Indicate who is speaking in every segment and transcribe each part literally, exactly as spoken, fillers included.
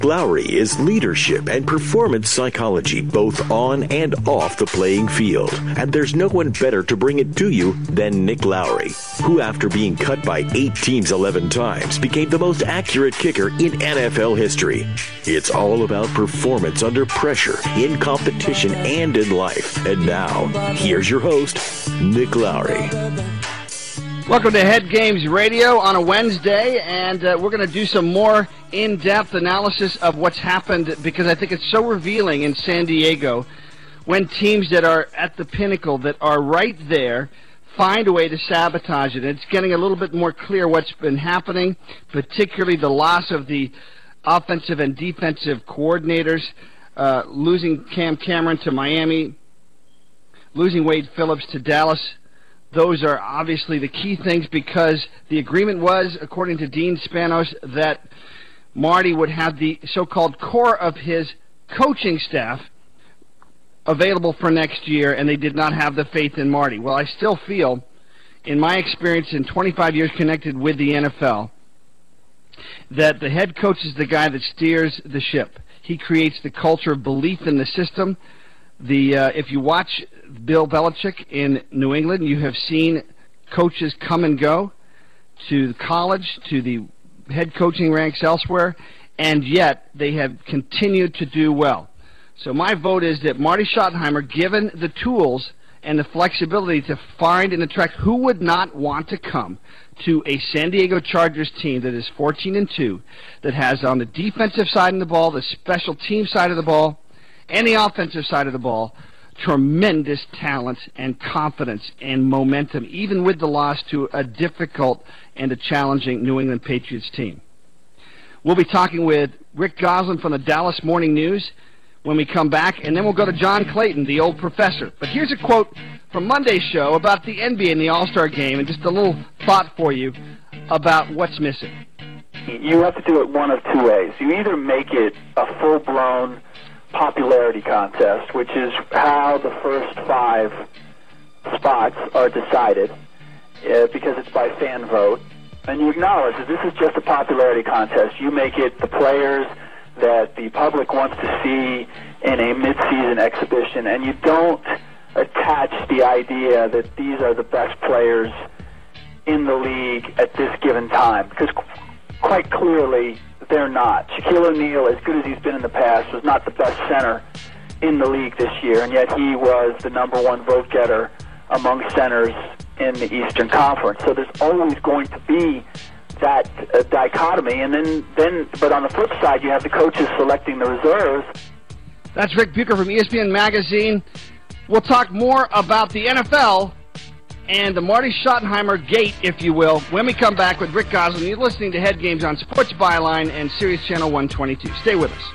Speaker 1: Lowry is leadership and performance psychology both on and off the playing field. And there's no one better to bring it to you than Nick Lowry, who after being cut by eight teams eleven times became the most accurate kicker in N F L history. It's all about performance under pressure, in competition, and in life. And now, here's your host, Nick Lowry.
Speaker 2: Welcome to Head Games Radio on a Wednesday, and uh, we're going to do some more in-depth analysis of what's happened because I think it's so revealing in San Diego when teams that are at the pinnacle, that are right there, find a way to sabotage it. It's getting a little bit more clear what's been happening, particularly the loss of the offensive and defensive coordinators, uh, losing Cam Cameron to Miami, losing Wade Phillips to Dallas. Those are obviously the key things because the agreement was, according to Dean Spanos, that Marty would have the so-called core of his coaching staff available for next year, and they did not have the faith in Marty. Well, I still feel, in my experience in twenty-five years connected with the N F L, that the head coach is the guy that steers the ship. He creates the culture of belief in the system. The uh, if you watch Bill Belichick in New England, you have seen coaches come and go to college, to the head coaching ranks elsewhere, and yet they have continued to do well. So my vote is that Marty Schottenheimer, given the tools and the flexibility to find and attract, who would not want to come to a San Diego Chargers team that is fourteen and two, that has on the defensive side of the ball, the special team side of the ball, and the offensive side of the ball, tremendous talent and confidence and momentum, even with the loss to a difficult and a challenging New England Patriots team. We'll be talking with Rick Gosselin from the Dallas Morning News when we come back, and then we'll go to John Clayton, the old professor. But here's a quote from Monday's show about the N B A and the All-Star Game, and just a little thought for you about what's missing.
Speaker 3: You have to do it one of two ways. You either make it a full-blown popularity contest, which is how the first five spots are decided, uh, because it's by fan vote, and you acknowledge that this is just a popularity contest. You make it the players that the public wants to see in a mid-season exhibition, and you don't attach the idea that these are the best players in the league at this given time, because quite clearly they're not. Shaquille O'Neal, as good as he's been in the past, was not the best center in the league this year, and yet he was the number one vote-getter among centers in the Eastern Conference. So there's always going to be that uh, dichotomy, and then, then, but on the flip side, you have the coaches selecting the reserves.
Speaker 2: That's Rick Bucher from E S P N Magazine. We'll talk more about the N F L and the Marty Schottenheimer gate, if you will, when we come back with Rick Gosselin. You're listening to Head Games on Sports Byline and Sirius Channel one twenty-two. Stay with us.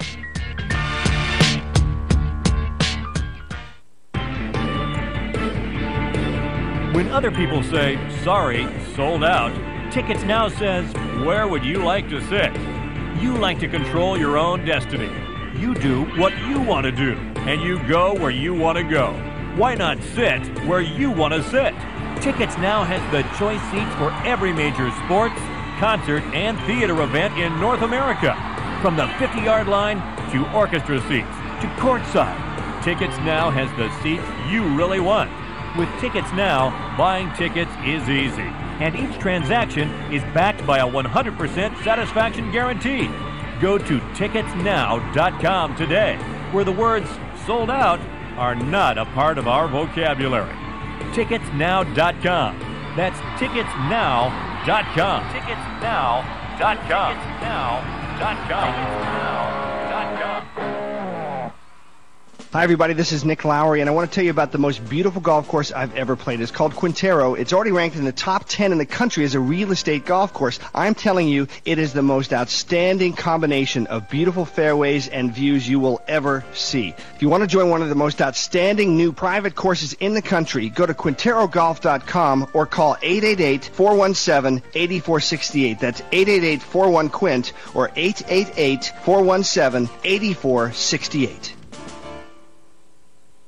Speaker 4: When other people say, sorry, sold out, Tickets Now says, where would you like to sit? You like to control your own destiny. You do what you want to do, and you go where you want to go. Why not sit where you want to sit? Tickets Now has the choice seats for every major sports, concert, and theater event in North America. From the fifty-yard line to orchestra seats to courtside, Tickets Now has the seats you really want. With Tickets Now, buying tickets is easy, and each transaction is backed by a one hundred percent satisfaction guarantee. Go to tickets now dot com today, where the words sold out are not a part of our vocabulary. tickets now dot com. That's tickets now dot com. tickets now dot com. tickets now dot com. tickets now dot com.
Speaker 5: Hi, everybody. This is Nick Lowry, and I want to tell you about the most beautiful golf course I've ever played. It's called Quintero. It's already ranked in the top ten in the country as a real estate golf course. I'm telling you, it is the most outstanding combination of beautiful fairways and views you will ever see. If you want to join one of the most outstanding new private courses in the country, go to Quintero Golf dot com or call eight eight eight, four one seven, eight four six eight. That's eight eight eight, four one, Quint or eight eight eight, four one seven, eight four six eight.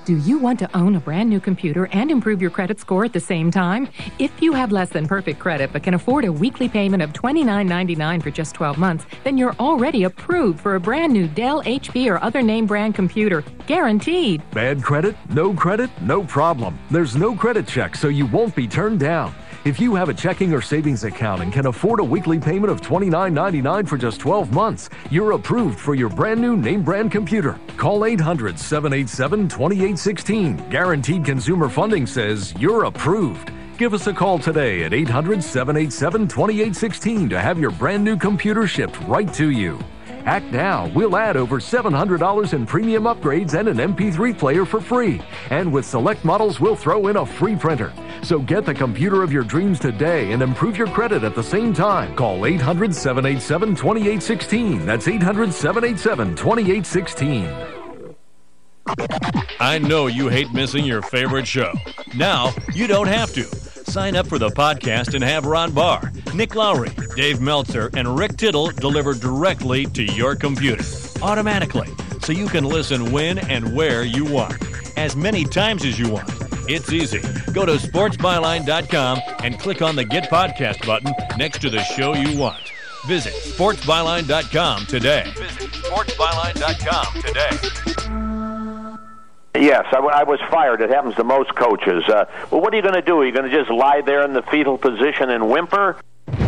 Speaker 6: Do you want to own a brand new computer and improve your credit score at the same time? If you have less than perfect credit but can afford a weekly payment of twenty-nine ninety-nine for just twelve months, then you're already approved for a brand new Dell, H P, or other name brand computer. Guaranteed.
Speaker 7: Bad credit? No credit? No problem. There's no credit check, so you won't be turned down. If you have a checking or savings account and can afford a weekly payment of twenty-nine ninety-nine for just twelve months, you're approved for your brand new name brand computer. Call eight hundred, seven eight seven, two eight one six. Guaranteed Consumer Funding says you're approved. Give us a call today at eight hundred, seven eight seven, two eight one six to have your brand new computer shipped right to you. Act now. We'll add over seven hundred dollars in premium upgrades and an M P three player for free. And with select models, we'll throw in a free printer. So get the computer of your dreams today and improve your credit at the same time. Call eight hundred, seven eight seven, two eight one six. That's eight hundred, seven eight seven, two eight one six.
Speaker 4: I know you hate missing your favorite show. Now, you don't have to. Sign up for the podcast and have Ron Barr, Nick Lowry, Dave Meltzer, and Rick Tittle delivered directly to your computer, automatically, so you can listen when and where you want, as many times as you want. It's easy. Go to sports byline dot com and click on the Get Podcast button next to the show you want. Visit sports byline dot com today. Visit sports byline dot com today.
Speaker 8: Yes, I, I was fired. It happens to most coaches. Uh, well, what are you going to do? Are you going to just lie there in the fetal position and whimper?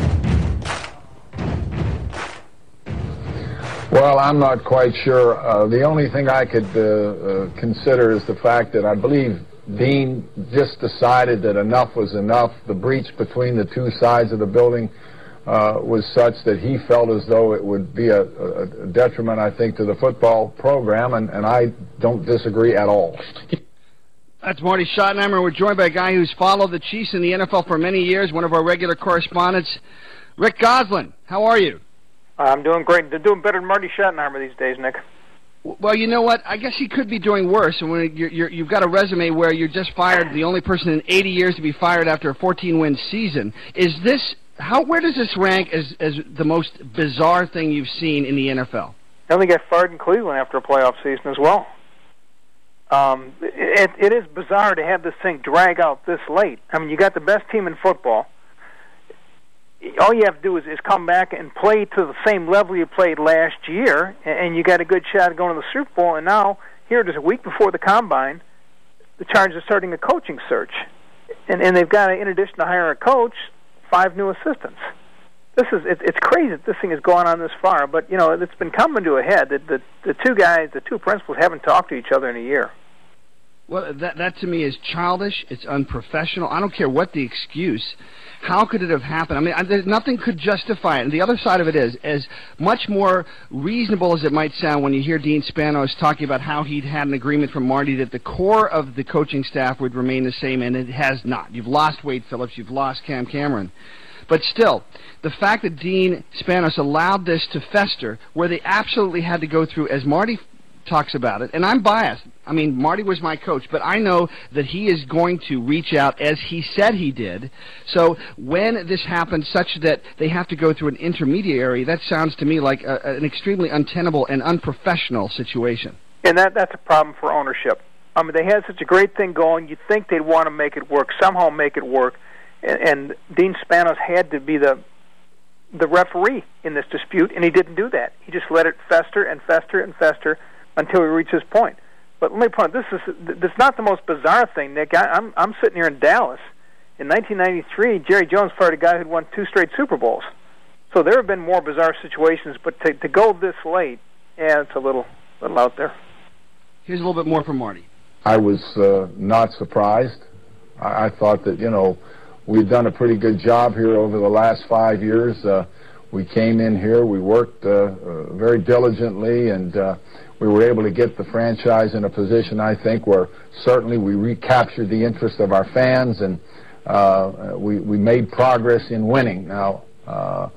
Speaker 9: Well, I'm not quite sure. Uh, the only thing I could uh, uh, consider is the fact that I believe Dean just decided that enough was enough. The breach between the two sides of the building Uh, was such that he felt as though it would be a, a, a detriment, I think, to the football program, and, and I don't disagree at all.
Speaker 2: That's Marty Schottenheimer. We're joined by a guy who's followed the Chiefs in the N F L for many years, one of our regular correspondents, Rick Goslin. How are you?
Speaker 10: I'm doing great. They're doing better than Marty Schottenheimer these days, Nick.
Speaker 2: Well, you know what? I guess he could be doing worse. And when you're, you're, you've got a resume where you're just fired, the only person in eighty years to be fired after a fourteen-win season. Is this... How, where does this rank as, as the most bizarre thing you've seen in the N F L?
Speaker 10: I only got fired in Cleveland after a playoff season as well. Um, it, it is bizarre to have this thing drag out this late. I mean, you got the best team in football. All you have to do is, is come back and play to the same level you played last year, and you got a good shot at going to the Super Bowl. And now, here it is a week before the Combine, the Chargers are starting a coaching search. And, and they've got to, in addition to hire a coach, five new assistants. This is it, it's crazy that this thing has gone on this far, but you know it's been coming to a head. That the, the two guys, the two principals, haven't talked to each other in a year.
Speaker 2: Well, that that to me is childish. It's unprofessional. I don't care what the excuse. How could it have happened? I mean, I, there's, nothing could justify it. And the other side of it is, as much more reasonable as it might sound when you hear Dean Spanos talking about how he'd had an agreement from Marty that the core of the coaching staff would remain the same, and it has not. You've lost Wade Phillips. You've lost Cam Cameron. But still, the fact that Dean Spanos allowed this to fester, where they absolutely had to go through, as Marty talks about it, and I'm biased. I mean, Marty was my coach, but I know that he is going to reach out as he said he did. So when this happens such that they have to go through an intermediary, that sounds to me like a, an extremely untenable and unprofessional situation.
Speaker 10: And that that's a problem for ownership. I mean, they had such a great thing going. You'd think they'd want to make it work, somehow make it work. And, and Dean Spanos had to be the the referee in this dispute, and he didn't do that. He just let it fester and fester and fester until he reached his point. But let me point out, this is this is not the most bizarre thing, Nick. I, I'm I'm sitting here in Dallas. In nineteen ninety-three, Jerry Jones fired a guy who'd won two straight Super Bowls. So there have been more bizarre situations, but to, to go this late, yeah, it's a little little out there.
Speaker 2: Here's a little bit more from Marty.
Speaker 9: I was uh, not surprised. I, I thought that, you know, we've done a pretty good job here over the last five years. Uh, we came in here, we worked uh, uh, very diligently, and uh, we were able to get the franchise in a position, I think, where certainly we recaptured the interest of our fans, and uh, we, we made progress in winning. Now, uh,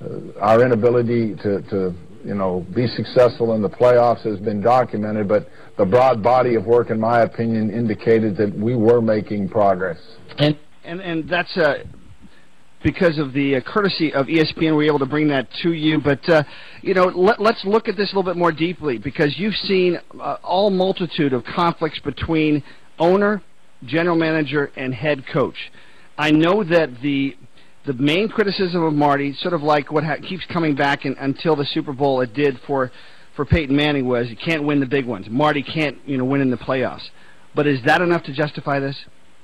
Speaker 9: our inability to, to, you know, be successful in the playoffs has been documented, but the broad body of work, in my opinion, indicated that we were making progress.
Speaker 2: And And and that's uh, because of the uh, courtesy of E S P N, we're able to bring that to you. But, uh, you know, let, let's look at this a little bit more deeply, because you've seen uh, all multitude of conflicts between owner, general manager, and head coach. I know that the the main criticism of Marty, sort of like what ha- keeps coming back in, until the Super Bowl it did for, for Peyton Manning, was you can't win the big ones. Marty can't, you know, win in the playoffs. But is that enough to justify this?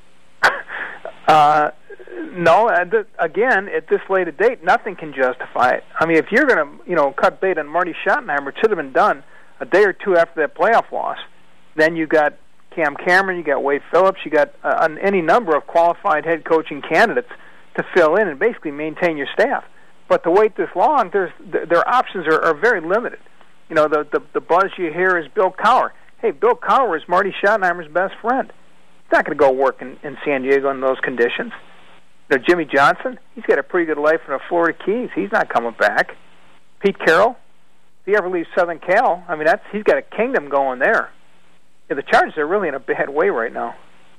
Speaker 10: Uh, no. Again, at this late a date, nothing can justify it. I mean, if you're going to, you know, cut bait on Marty Schottenheimer, it should have been done a day or two after that playoff loss. Then you got Cam Cameron, you got Wade Phillips, you got uh, any number of qualified head coaching candidates to fill in and basically maintain your staff. But to wait this long, there's their options are, are very limited. You know, the, the the buzz you hear is Bill Cowher. Hey, Bill Cowher is Marty Schottenheimer's best friend. He's not going to go work in, in San Diego in those conditions. You know, Jimmy Johnson, he's got a pretty good life in the Florida Keys. He's not coming back. Pete Carroll, if he ever leaves Southern Cal, I mean, that's he's got a kingdom going there. Yeah, the Chargers are really in a bad way right now.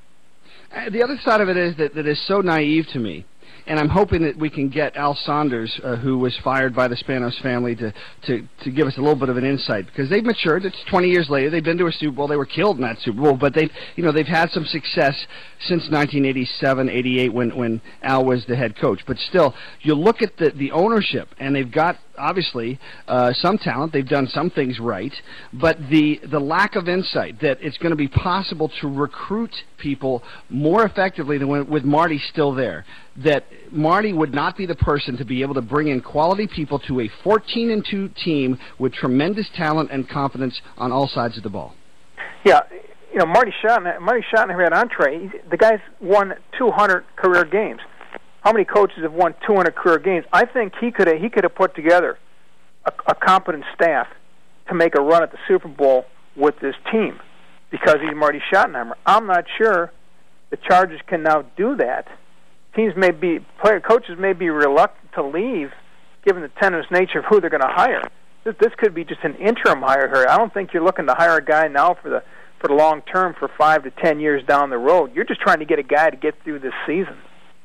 Speaker 2: Uh, the other side of it is that that is so naive to me. And I'm hoping that we can get Al Saunders, uh, who was fired by the Spanos family, to, to, to give us a little bit of an insight, because they've matured. It's twenty years later. They've been to a Super Bowl. They were killed in that Super Bowl, but they've you know they've had some success since nineteen eighty-seven, eighty-eight, when when Al was the head coach. But still, you look at the the ownership, and they've got obviously uh, some talent. They've done some things right, but the the lack of insight that it's going to be possible to recruit people more effectively than when, with Marty still there. That Marty would not be the person to be able to bring in quality people to a fourteen and two team with tremendous talent and confidence on all sides of the ball.
Speaker 10: Yeah, you know, Marty Schottenheimer, Marty Schottenheimer had entree. The guy's won two hundred career games. How many coaches have won two hundred career games? I think he could have, he could have put together a, a competent staff to make a run at the Super Bowl with this team, because he's Marty Schottenheimer. I'm not sure the Chargers can now do that. Teams may be, player coaches may be reluctant to leave, given the tenuous nature of who they're going to hire. This, this could be just an interim hire here. I don't think you're looking to hire a guy now for the for the long term, for five to ten years down the road. You're just trying to get a guy to get through this season.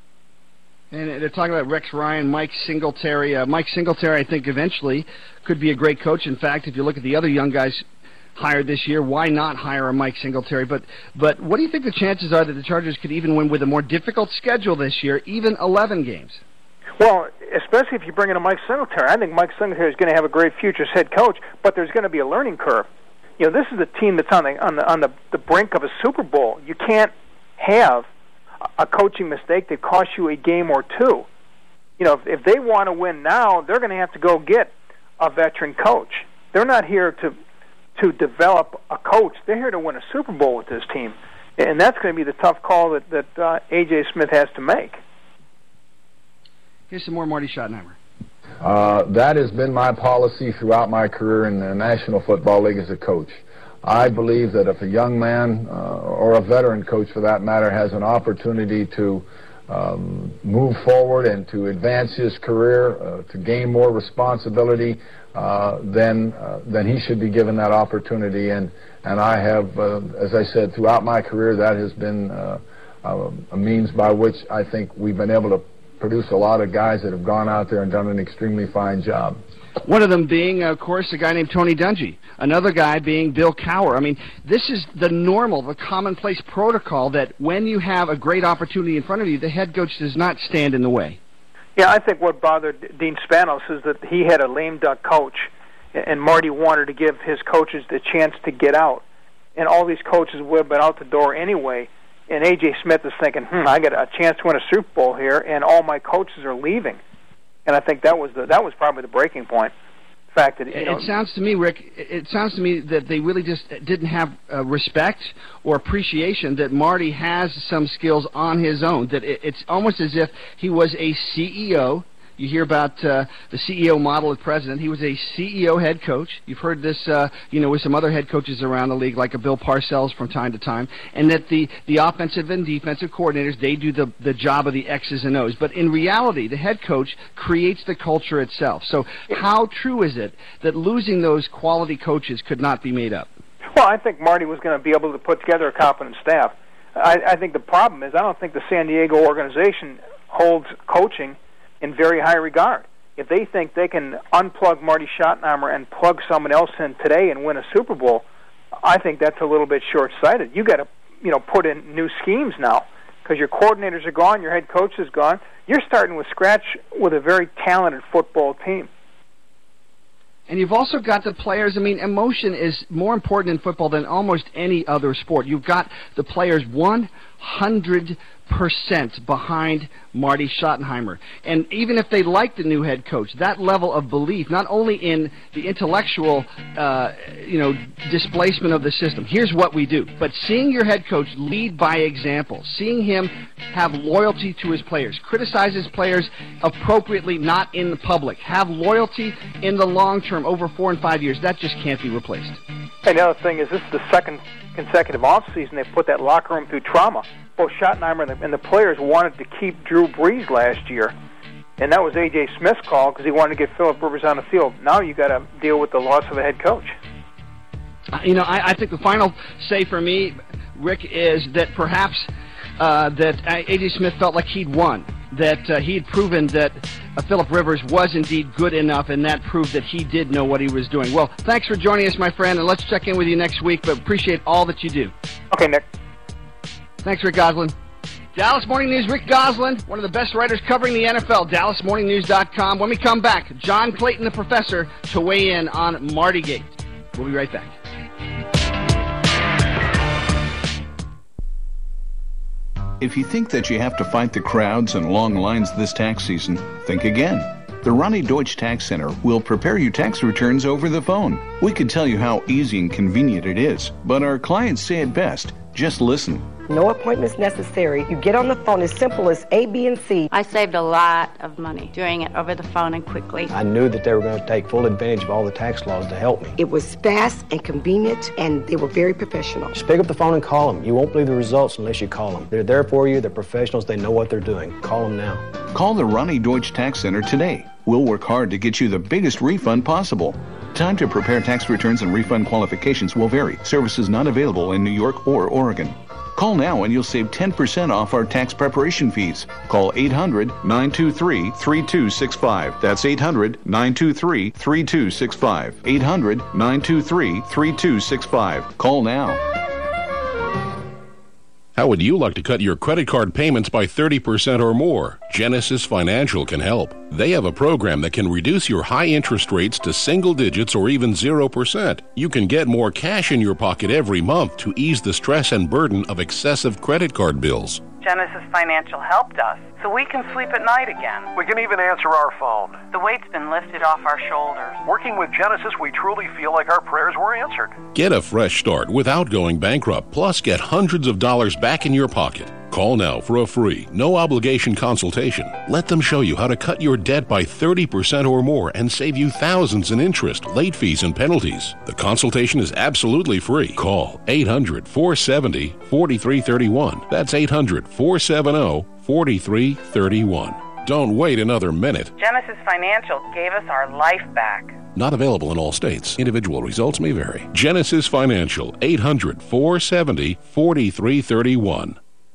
Speaker 2: And they're talking about Rex Ryan, Mike Singletary. Uh, Mike Singletary, I think, eventually could be a great coach. In fact, if you look at the other young guys hired this year, why not hire a Mike Singletary? But but what do you think the chances are that the Chargers could even win with a more difficult schedule this year, even eleven games?
Speaker 10: Well, especially if you bring in a Mike Singletary. I think Mike Singletary is going to have a great future as head coach, but there's going to be a learning curve. You know, this is a team that's on the on the on the, the brink of a Super Bowl. You can't have a coaching mistake that costs you a game or two. You know, if, if they want to win now, they're going to have to go get a veteran coach. They're not here to to develop a coach. They're here to win a Super Bowl with this team. And that's going to be the tough call that, that uh, A J Smith has to make.
Speaker 2: Here's some more Marty Schottenheimer.
Speaker 9: Uh, that has been my policy throughout my career in the National Football League as a coach. I believe that if a young man, uh, or a veteran coach for that matter, has an opportunity to um, move forward and to advance his career, uh, to gain more responsibility, Uh, then uh, then he should be given that opportunity, and and I have, uh, as I said, throughout my career, that has been uh, uh, a means by which I think we've been able to produce a lot of guys that have gone out there and done an extremely fine job.
Speaker 2: One of them being, of course, a guy named Tony Dungy. Another guy being Bill Cowher. I mean, this is the normal, the commonplace protocol that when you have a great opportunity in front of you, the head coach does not stand in the way.
Speaker 10: Yeah, I think what bothered Dean Spanos is that he had a lame duck coach, and Marty wanted to give his coaches the chance to get out. And all these coaches would have been out the door anyway. And A J Smith is thinking, hmm, I got a chance to win a Super Bowl here, and all my coaches are leaving. And I think that was the that was probably the breaking point. The fact that you know,
Speaker 2: it sounds to me, Rick, it sounds to me that they really just didn't have uh, respect or appreciation that Marty has some skills on his own. That it, it's almost as if he was a C E O. You hear about uh, the C E O model of president. He was a C E O head coach. You've heard this, uh, you know, with some other head coaches around the league, like a Bill Parcells from time to time. And that the, the offensive and defensive coordinators, they do the, the job of the X's and O's. But in reality, the head coach creates the culture itself. So how true is it that losing those quality coaches could not be made up?
Speaker 10: Well, I think Marty was going to be able to put together a competent staff. I, I think the problem is I don't think the San Diego organization holds coaching in very high regard. If they think they can unplug Marty Schottenheimer and plug someone else in today and win a Super Bowl, I think that's a little bit short-sighted. You got to, you know, put in new schemes now because your coordinators are gone, your head coach is gone. You're starting with scratch with a very talented football team.
Speaker 2: And you've also got the players. I mean, emotion is more important in football than almost any other sport. You've got the players one hundred percent behind Marty Schottenheimer. And even if they like the new head coach, that level of belief, not only in the intellectual, uh, you know, displacement of the system, here's what we do, but seeing your head coach lead by example, seeing him have loyalty to his players, criticize his players appropriately, not in the public, have loyalty in the long term over four and five years, that just can't be replaced.
Speaker 10: And the other thing is this is the second consecutive offseason they've put that locker room through trauma. Both Schottenheimer and the, and the players wanted to keep Drew Brees last year, and that was A J Smith's call because he wanted to get Phillip Rivers on the field. Now you got to deal with the loss of a head coach.
Speaker 2: Uh, you know, I, I think the final say for me, Rick, is that perhaps uh, that A J Smith felt like he'd won, that uh, he had proven that uh, Phillip Rivers was indeed good enough, and that proved that he did know what he was doing. Well, thanks for joining us, my friend, and let's check in with you next week, but appreciate all that you do.
Speaker 10: Okay, Nick.
Speaker 2: Thanks, Rick Goslin. Dallas Morning News, Rick Goslin, one of the best writers covering the N F L, dallas morning news dot com. When we come back, John Clayton, the professor, to weigh in on Martygate. We'll be right back.
Speaker 11: If you think that you have to fight the crowds and long lines this tax season, think again. The Ronnie Deutsch Tax Center will prepare your tax returns over the phone. We could tell you how easy and convenient it is, but our clients say it best. Just listen.
Speaker 12: No appointments necessary. You get on the phone as simple as A, B, and C.
Speaker 13: I saved a lot of money doing it over the phone and quickly.
Speaker 14: I knew that they were going to take full advantage of all the tax laws to help me.
Speaker 12: It was fast and convenient, and they were very professional.
Speaker 14: Just pick up the phone and call them. You won't believe the results unless you call them. They're there for you. They're professionals. They know what they're doing. Call them now.
Speaker 11: Call the Ronnie Deutsch Tax Center today. We'll work hard to get you the biggest refund possible. Time to prepare tax returns and refund qualifications will vary. Services not available in New York or Oregon. Call now and you'll save ten percent off our tax preparation fees. Call eight hundred, nine two three, three two six five. That's eight hundred, nine two three, three two six five. eight hundred, nine two three, three two six five. Call now.
Speaker 15: How would you like to cut your credit card payments by thirty percent or more? Genesis Financial can help. They have a program that can reduce your high interest rates to single digits or even zero percent. You can get more cash in your pocket every month to ease the stress and burden of excessive credit card bills.
Speaker 16: Genesis Financial helped us, so we can sleep at night again.
Speaker 17: We can even answer our phone.
Speaker 16: The weight's been lifted off our shoulders.
Speaker 17: Working with Genesis, we truly feel like our prayers were answered.
Speaker 15: Get a fresh start without going bankrupt, plus get hundreds of dollars back in your pocket. Call now for a free, no-obligation consultation. Let them show you how to cut your debt by thirty percent or more and save you thousands in interest, late fees, and penalties. The consultation is absolutely free. Call eight hundred, four seven zero, four three three one. That's eight hundred, four seven zero, four three three one. Don't wait another minute.
Speaker 16: Genesis Financial gave us our life back.
Speaker 15: Not available in all states. Individual results may vary. Genesis Financial, eight hundred, four seven zero, four three three one.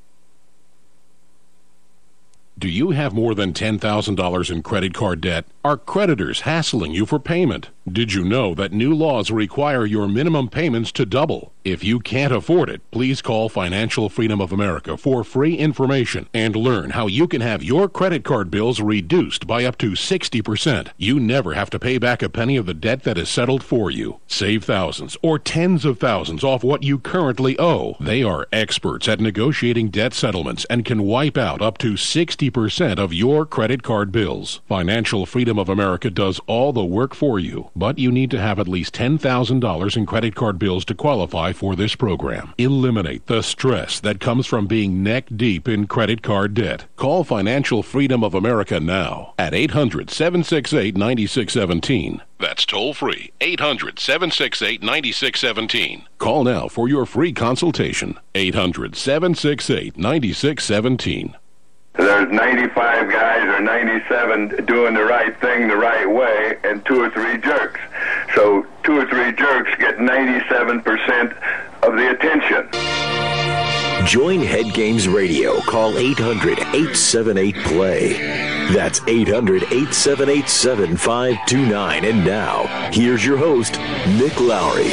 Speaker 15: Do you have more than ten thousand dollars in credit card debt? Are creditors hassling you for payment? Did you know that new laws require your minimum payments to double? If you can't afford it, please call Financial Freedom of America for free information and learn how you can have your credit card bills reduced by up to sixty percent. You never have to pay back a penny of the debt that is settled for you. Save thousands or tens of thousands off what you currently owe. They are experts at negotiating debt settlements and can wipe out up to sixty percent of your credit card bills. Financial Freedom of America does all the work for you, but you need to have at least ten thousand dollars in credit card bills to qualify for this program. Eliminate the stress that comes from being neck deep in credit card debt. Call Financial Freedom of America now at eight hundred, seven six eight, nine six one seven. That's toll free, eight hundred, seven six eight, nine six one seven. Call now for your free consultation, eight hundred, seven six eight, nine six one seven.
Speaker 18: There's ninety-five guys or ninety-seven doing the right thing the right way and two or three jerks. So two or three jerks get ninety-seven percent of the attention.
Speaker 1: Join Head Games Radio. Call eight hundred, eight seven eight, play. That's eight hundred, eight seven eight, seven five two nine. And now, here's your host, Nick Lowry.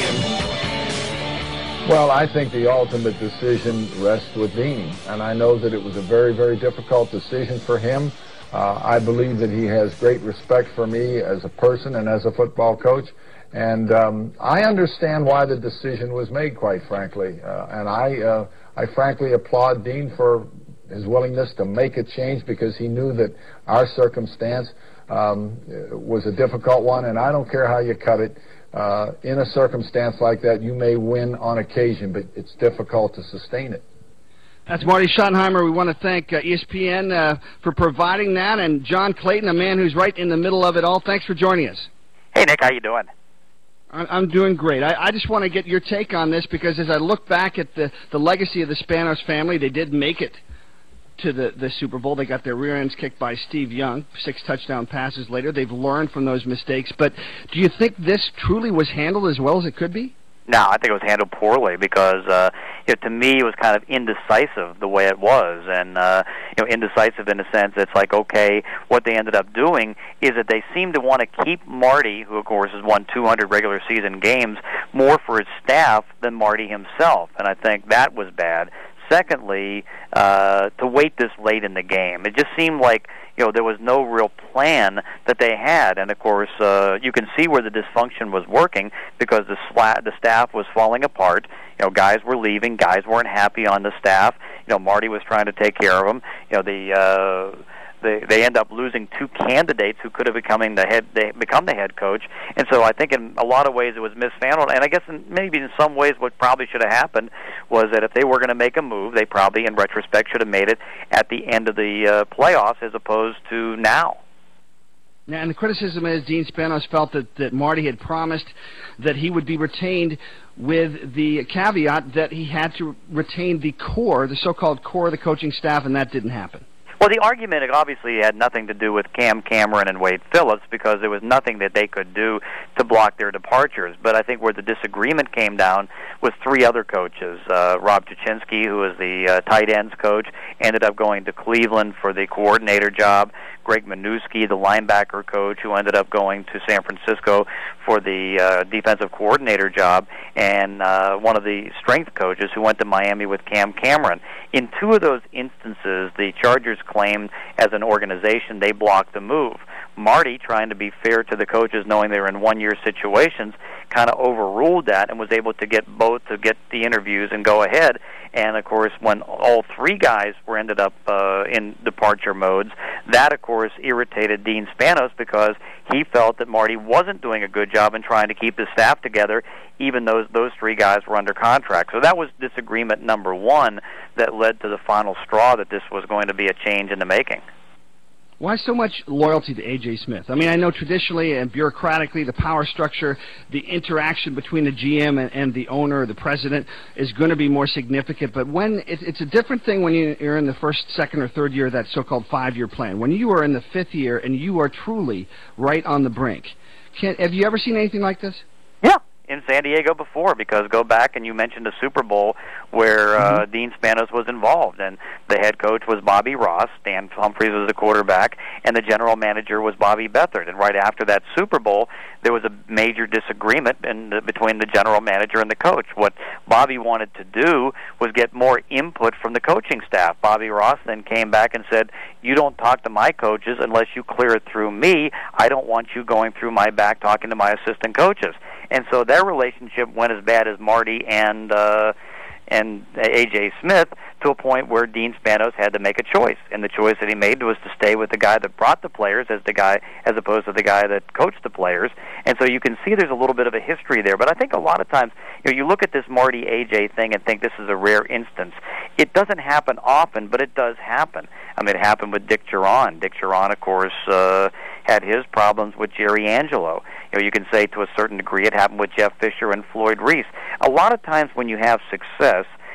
Speaker 9: Well, I think the ultimate decision rests with Dean, and I know that it was a very, very difficult decision for him. Uh, I believe that he has great respect for me as a person and as a football coach, and um, I understand why the decision was made, quite frankly, uh, and I, uh, I frankly applaud Dean for his willingness to make a change because he knew that our circumstance um, was a difficult one, and I don't care how you cut it. Uh, in a circumstance like that, you may win on occasion, but it's difficult to sustain it.
Speaker 2: That's Marty Schottenheimer. We want to thank uh, E S P N uh, for providing that, and John Clayton, a man who's right in the middle of it all. Thanks for joining us.
Speaker 19: Hey, Nick, how you doing?
Speaker 2: I'm doing great. I, I just want to get your take on this because as I look back at the, the legacy of the Spanos family, they did make it to the, the Super Bowl. They got their rear ends kicked by Steve Young, six touchdown passes later. They've learned from those mistakes. But do you think this truly was handled as well as it could be?
Speaker 19: No, I think it was handled poorly because, uh, you know, to me, it was kind of indecisive the way it was, and uh, you know, indecisive in the sense it's like, okay, what they ended up doing is that they seemed to want to keep Marty, who of course has won two hundred regular season games, more for his staff than Marty himself, and I think that was bad. Secondly, uh, to wait this late in the game, it just seemed like, you know, there was no real plan that they had, and of course, uh, you can see where the dysfunction was working because the sla- the staff was falling apart. You know, guys were leaving, guys weren't happy on the staff. You know, Marty was trying to take care of them. You know, the uh, they they end up losing two candidates who could have becoming the head they become the head coach, and so I think in a lot of ways it was mishandled. And I guess in, maybe in some ways what probably should have happened was that if they were going to make a move, they probably in retrospect should have made it at the end of the uh, playoffs as opposed to now.
Speaker 2: Now, and the criticism is Dean Spanos felt that, that Marty had promised that he would be retained with the caveat that he had to retain the core, the so-called core of the coaching staff, and that didn't happen.
Speaker 19: Well, the argument obviously had nothing to do with Cam Cameron and Wade Phillips because there was nothing that they could do to block their departures. But I think where the disagreement came down was three other coaches. Uh, Rob Tuchinski, who was the uh, tight ends coach, ended up going to Cleveland for the coordinator job. Greg Minuski, the linebacker coach, who ended up going to San Francisco for the uh, defensive coordinator job, and uh, one of the strength coaches who went to Miami with Cam Cameron. In two of those instances, the Chargers claimed as an organization they blocked the move. Marty, trying to be fair to the coaches, knowing they were in one-year situations, kind of overruled that and was able to get both to get the interviews and go ahead. And, of course, when all three guys were ended up uh, in departure modes, that, of course, irritated Dean Spanos because he felt that Marty wasn't doing a good job in trying to keep his staff together, even though those three guys were under contract. So that was disagreement number one that led to the final straw that this was going to be a change in the making.
Speaker 2: Why so much loyalty to A J. Smith? I mean, I know traditionally and bureaucratically the power structure, the interaction between the G M and, and the owner, the president, is going to be more significant. But when it, it's a different thing when you, you're in the first, second, or third year of that so-called five-year plan. When you are in the fifth year and you are truly right on the brink. Can, have you ever seen anything like this?
Speaker 19: Yeah. In San Diego before, because go back and you mentioned the Super Bowl where uh, mm-hmm. Dean Spanos was involved, and the head coach was Bobby Ross, Dan Humphries was the quarterback, and the general manager was Bobby Beathard. And right after that Super Bowl, there was a major disagreement in the, between the general manager and the coach. What Bobby wanted to do was get more input from the coaching staff. Bobby Ross then came back and said, you don't talk to my coaches unless you clear it through me. I don't want you going through my back talking to my assistant coaches. And so their relationship went as bad as Marty and uh, and A J. Smith to a point where Dean Spanos had to make a choice, and the choice that he made was to stay with the guy that brought the players as the guy as opposed to the guy that coached the players. And so you can see there's a little bit of a history there. But I think a lot of times, you know, you look at this Marty A J thing and think this is a rare instance. It doesn't happen often, but it does happen. I mean, it happened with Dick Geron. Dick Geron, of course, uh, had his problems with Jerry Angelo. You know, you can say to a certain degree it happened with Jeff Fisher and Floyd Reese. A lot of times when you have success,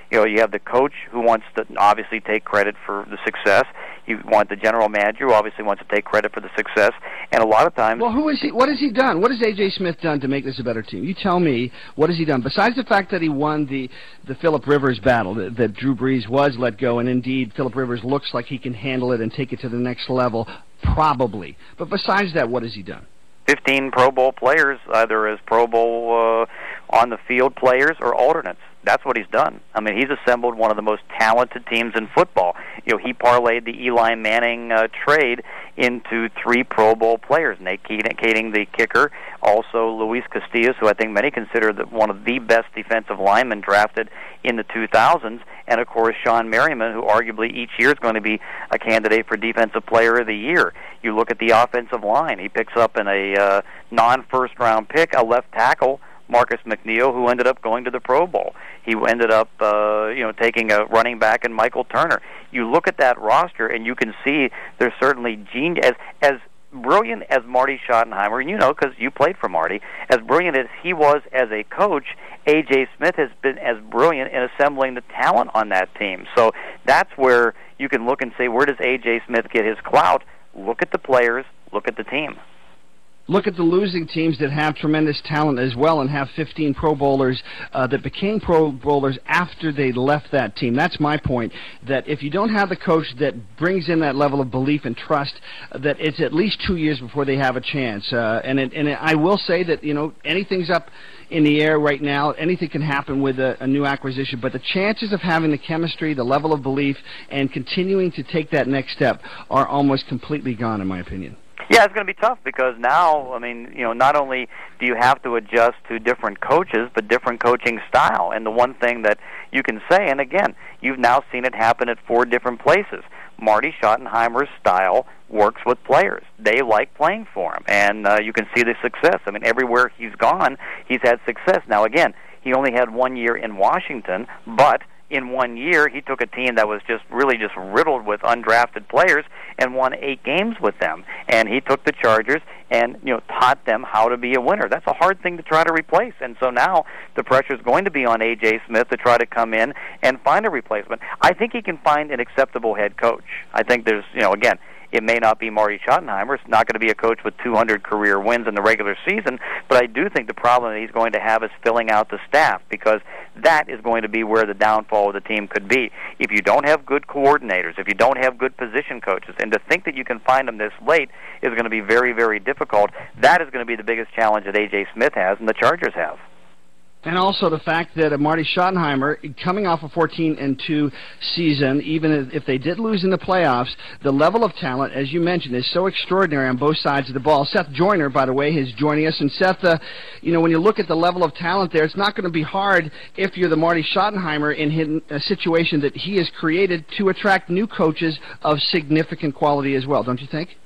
Speaker 19: You know, you have the coach who wants to obviously take credit for the success. You want the general manager who obviously wants to take credit for the success. And a lot of times...
Speaker 2: Well, who is he? What has he done? What has A J. Smith done to make this a better team? You tell me, what has he done? Besides the fact that he won the, the Phillip Rivers battle, that, that Drew Brees was let go, and indeed Phillip Rivers looks like he can handle it and take it to the next level, probably. But besides that, what has he done?
Speaker 19: fifteen Pro Bowl players, either as Pro Bowl uh, on-the-field players or alternates. That's what he's done. I mean, he's assembled one of the most talented teams in football. You know, he parlayed the Eli Manning uh, trade into three Pro Bowl players. Nate Kading, the kicker, also Luis Castillo, who I think many consider the, one of the best defensive linemen drafted in the two thousands, and of course Sean Merriman, who arguably each year is going to be a candidate for Defensive Player of the Year. You look at the offensive line. He picks up in a uh, non-first round pick a left tackle, Marcus McNeil, who ended up going to the Pro Bowl. He ended up, uh, you know, taking a running back in Michael Turner. You look at that roster, and you can see there's certainly genius. As, as brilliant as Marty Schottenheimer, and you know, because you played for Marty, as brilliant as he was as a coach, A J. Smith has been as brilliant in assembling the talent on that team. So that's where you can look and say, where does A J. Smith get his clout? Look at the players, look at the team.
Speaker 2: Look at the losing teams that have tremendous talent as well and have fifteen Pro Bowlers uh, that became Pro Bowlers after they left that team. That's my point, that if you don't have the coach that brings in that level of belief and trust, uh, that it's at least two years before they have a chance. Uh, and it, and it, I will say that, you know, anything's up in the air right now. Anything can happen with a, a new acquisition, but the chances of having the chemistry, the level of belief, and continuing to take that next step are almost completely gone, in my opinion.
Speaker 19: Yeah, it's going to be tough because now, I mean, you know, not only do you have to adjust to different coaches, but different coaching style. And the one thing that you can say, and again, you've now seen it happen at four different places. Marty Schottenheimer's style works with players. They like playing for him, and uh, you can see the success. I mean, everywhere he's gone, he's had success. Now, again, he only had one year in Washington, but in one year, he took a team that was just really just riddled with undrafted players and won eight games with them. And he took the Chargers and, you know, taught them how to be a winner. That's a hard thing to try to replace. And so now the pressure is going to be on A J. Smith to try to come in and find a replacement. I think he can find an acceptable head coach. I think there's, you know, again, it may not be Marty Schottenheimer. It's not going to be a coach with two hundred career wins in the regular season, but I do think the problem that he's going to have is filling out the staff, because that is going to be where the downfall of the team could be. If you don't have good coordinators, if you don't have good position coaches, and to think that you can find them this late is going to be very, very difficult. That is going to be the biggest challenge that A J. Smith has and the Chargers have.
Speaker 2: And also the fact that uh, Marty Schottenheimer, coming off a fourteen and two season, even if they did lose in the playoffs, the level of talent, as you mentioned, is so extraordinary on both sides of the ball. Seth Joyner, by the way, is joining us. And Seth, uh, you know, when you look at the level of talent there, it's not going to be hard if you're the Marty Schottenheimer in a situation that he has created to attract new coaches of significant quality as well, don't you think?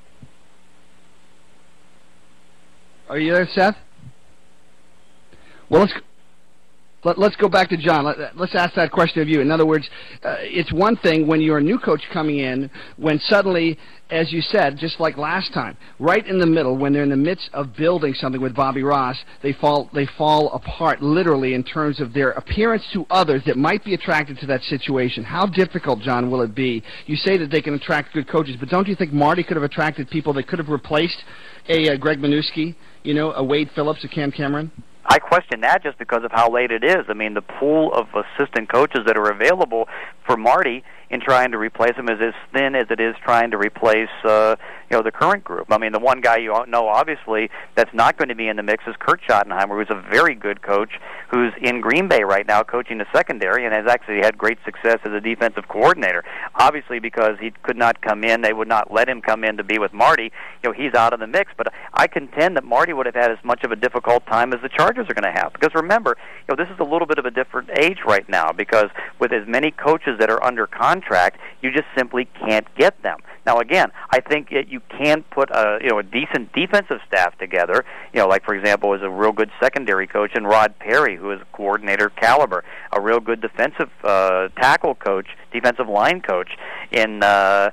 Speaker 2: Are you there, Seth? Well, let's... Let, let's go back to John. Let, let's ask that question of you. In other words, uh, it's one thing when you're a new coach coming in, when suddenly, as you said, just like last time, right in the middle, when they're in the midst of building something with Bobby Ross, they fall they fall apart literally in terms of their appearance to others that might be attracted to that situation. How difficult, John, will it be? You say that they can attract good coaches, but don't you think Marty could have attracted people that could have replaced a uh, Greg Minuski, you know, a Wade Phillips, a Cam Cameron?
Speaker 19: I question that just because of how late it is. I mean, the pool of assistant coaches that are available for Marty in trying to replace him is as thin as it is trying to replace, uh, you know, the current group. I mean, the one guy you know, obviously, that's not going to be in the mix is Kurt Schottenheimer, who's a very good coach, who's in Green Bay right now coaching the secondary and has actually had great success as a defensive coordinator. Obviously, because he could not come in, they would not let him come in to be with Marty. You know, he's out of the mix. But I contend that Marty would have had as much of a difficult time as the Chargers are going to have. Because remember, you know, this is a little bit of a different age right now, because with as many coaches that are under contract, you just simply can't get them. Now, again, I think that you can put a you know a decent defensive staff together. You know, like for example, is a real good secondary coach in Rod Perry, who is a coordinator caliber, a real good defensive uh, tackle coach, defensive line coach in. Uh,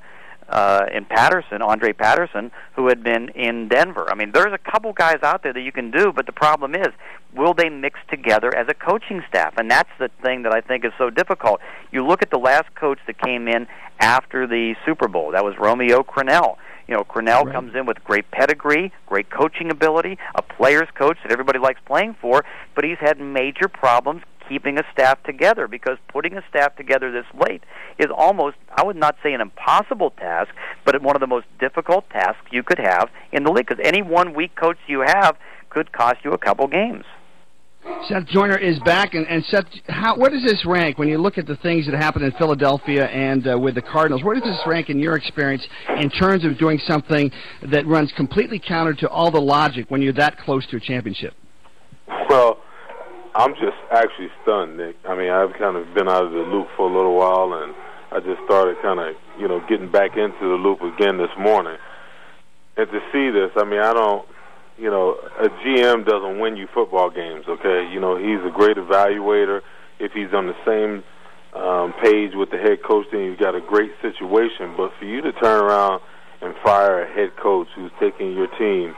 Speaker 19: uh, in Patterson, Andre Patterson, who had been in Denver. I mean, there's a couple guys out there that you can do, but the problem is, will they mix together as a coaching staff? And that's the thing that I think is so difficult. You look at the last coach that came in after the Super Bowl. That was Romeo Crennel. You know, Crennel right. comes in with great pedigree, great coaching ability, a player's coach that everybody likes playing for, but he's had major problems keeping a staff together, because putting a staff together this late is almost, I would not say an impossible task, but one of the most difficult tasks you could have in the league, because any one weak coach you have could cost you a couple games.
Speaker 2: Seth Joyner is back, and, and Seth, how, where does this rank when you look at the things that happened in Philadelphia and uh, with the Cardinals? Where does this rank in your experience in terms of doing something that runs completely counter to all the logic when you're that close to a championship?
Speaker 20: Well, I'm just actually stunned, Nick. I mean, I've kind of been out of the loop for a little while, and I just started kind of, you know, getting back into the loop again this morning. And to see this, I mean, I don't, you know, a G M doesn't win you football games, okay? You know, he's a great evaluator. If he's on the same um, page with the head coach, then you've got a great situation. But for you to turn around and fire a head coach who's taking your team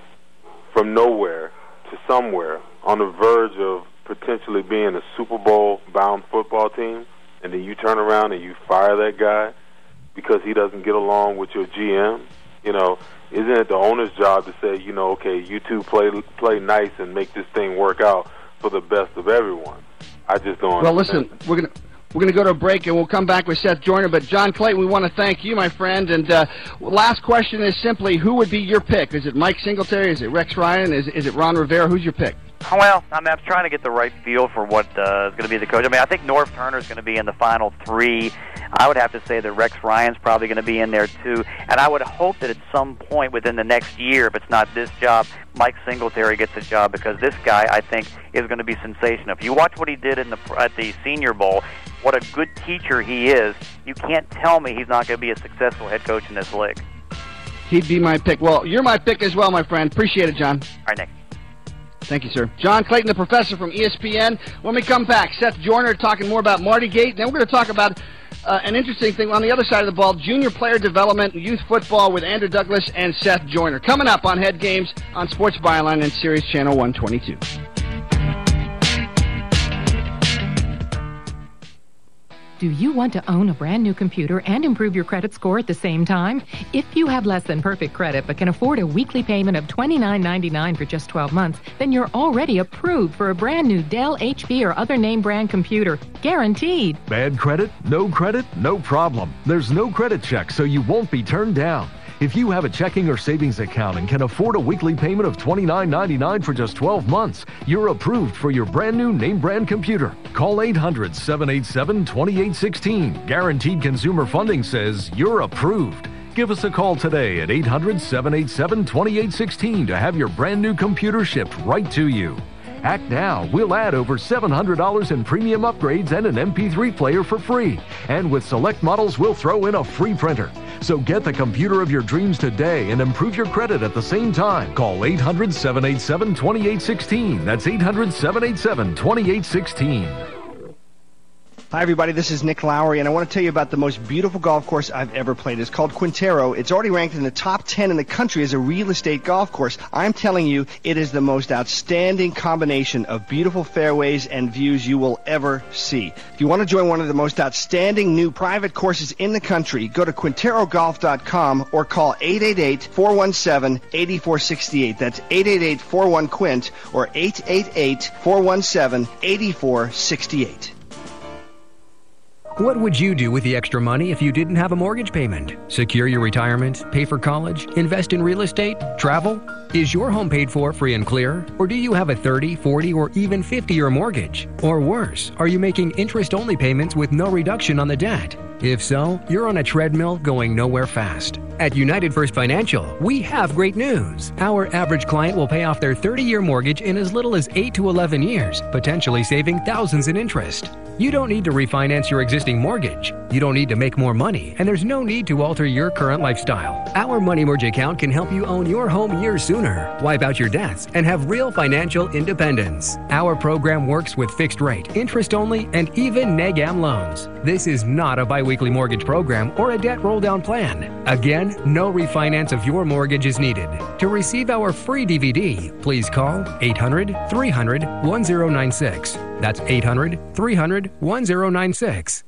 Speaker 20: from nowhere to somewhere on the verge of potentially being a Super Bowl-bound football team, and then you turn around and you fire that guy because he doesn't get along with your G M, you know, isn't it the owner's job to say, you know, okay, you two play play nice and make this thing work out for the best of everyone? I just don't
Speaker 2: Well,
Speaker 20: understand.
Speaker 2: listen, we're going to... We're going to go to a break, and we'll come back with Seth Joyner. But, John Clayton, we want to thank you, my friend. And uh, last question is simply, who would be your pick? Is it Mike Singletary? Is it Rex Ryan? Is, is it Ron Rivera? Who's your pick?
Speaker 19: Well, I mean, I'm trying to get the right feel for what uh, is going to be the coach. I mean, I think Norv Turner is going to be in the final three. I would have to say that Rex Ryan's probably going to be in there, too. And I would hope that at some point within the next year, if it's not this job, Mike Singletary gets a job, because this guy, I think, is going to be sensational. If you watch what he did in the at the Senior Bowl, what a good teacher he is, you can't tell me he's not going to be a successful head coach in this league.
Speaker 2: He'd be my pick. Well, you're my pick as well, my friend. Appreciate it, John.
Speaker 19: All right, Nick.
Speaker 2: Thank you, sir. John Clayton, the professor from E S P N. When we come back, Seth Joyner talking more about Marty Gate. Then we're going to talk about uh, an interesting thing on the other side of the ball, junior player development, youth football with Andrew Douglas and Seth Joyner. Coming up on Head Games on Sports Byline and Sirius Channel one twenty-two.
Speaker 6: Do you want to own a brand new computer and improve your credit score at the same time? If you have less than perfect credit but can afford a weekly payment of twenty-nine ninety-nine for just twelve months, then you're already approved for a brand new Dell, H P, or other name brand computer. Guaranteed.
Speaker 7: Bad credit? No credit? No problem. There's no credit check, so you won't be turned down. If you have a checking or savings account and can afford a weekly payment of twenty-nine ninety-nine for just twelve months, you're approved for your brand new name brand computer. Call eight hundred, seven eight seven, two eight one six. Guaranteed Consumer Funding says you're approved. Give us a call today at eight hundred, seven eight seven, two eight one six to have your brand new computer shipped right to you. Act now. We'll add over seven hundred dollars in premium upgrades and an M P three player for free. And with select models, we'll throw in a free printer. So get the computer of your dreams today and improve your credit at the same time. Call eight hundred, seven eight seven, two eight one six. That's eight hundred, seven eight seven, two eight one six.
Speaker 5: Hi, everybody. This is Nick Lowry, and I want to tell you about the most beautiful golf course I've ever played. It's called Quintero. It's already ranked in the top ten in the country as a real estate golf course. I'm telling you, it is the most outstanding combination of beautiful fairways and views you will ever see. If you want to join one of the most outstanding new private courses in the country, go to Quintero Golf dot com or call eight eight eight, four one seven, eight four six eight. That's eight eight eight, four one, Quint or eight eight eight, four one seven, eight four six eight.
Speaker 21: What would you do with the extra money if you didn't have a mortgage payment? Secure your retirement, pay for college, invest in real estate, travel? Is your home paid for free and clear? Or do you have a thirty, forty, or even fifty-year mortgage? Or worse, are you making interest-only payments with no reduction on the debt? If so, you're on a treadmill going nowhere fast. At United First Financial, we have great news. Our average client will pay off their thirty-year mortgage in as little as eight to eleven years, potentially saving thousands in interest. You don't need to refinance your existing mortgage. You don't need to make more money, and there's no need to alter your current lifestyle. Our Money Merge account can help you own your home years sooner, wipe out your debts, and have real financial independence. Our program works with fixed rate, interest only, and even neg am loans. This is not a biweekly mortgage program or a debt roll-down plan. Again, no refinance of your mortgage is needed. To receive our free D V D, please call eight hundred, three hundred, one oh nine six. That's eight hundred, three hundred, one oh nine six.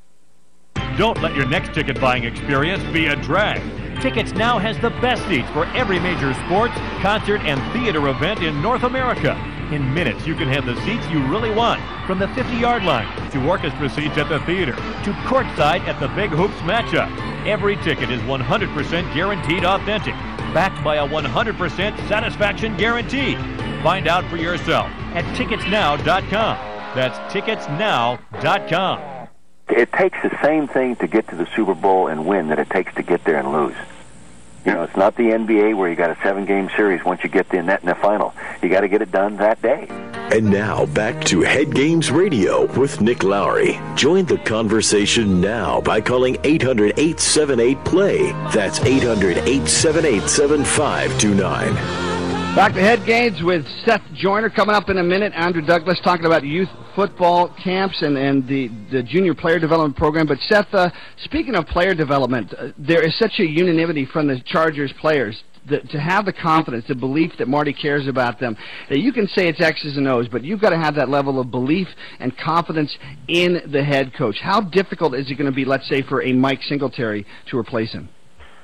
Speaker 4: Don't let your next ticket buying experience be a drag. Tickets Now has the best seats for every major sports, concert, and theater event in North America. In minutes, you can have the seats you really want, from the fifty-yard line to orchestra seats at the theater to courtside at the Big Hoops matchup. Every ticket is one hundred percent guaranteed authentic, backed by a one hundred percent satisfaction guarantee. Find out for yourself at tickets now dot com. That's tickets now dot com.
Speaker 8: It takes the same thing to get to the Super Bowl and win that it takes to get there and lose. You know, it's not the N B A where you got a seven-game series once you get the net in the final. You got to get it done that day.
Speaker 1: And now, back to Head Games Radio with Nick Lowry. Join the conversation now by calling eight hundred, eight seven eight, play. That's eight hundred, eight seven eight, seven five two nine.
Speaker 2: Back to Head Games with Seth Joyner coming up in a minute. Andrew Douglas talking about youth football camps and, and the, the junior player development program. But Seth, uh, speaking of player development, uh, there is such a unanimity from the Chargers players the, to have the confidence, the belief that Marty cares about them. That you can say it's X's and O's, but you've got to have that level of belief and confidence in the head coach. How difficult is it going to be, let's say, for a Mike Singletary to replace him?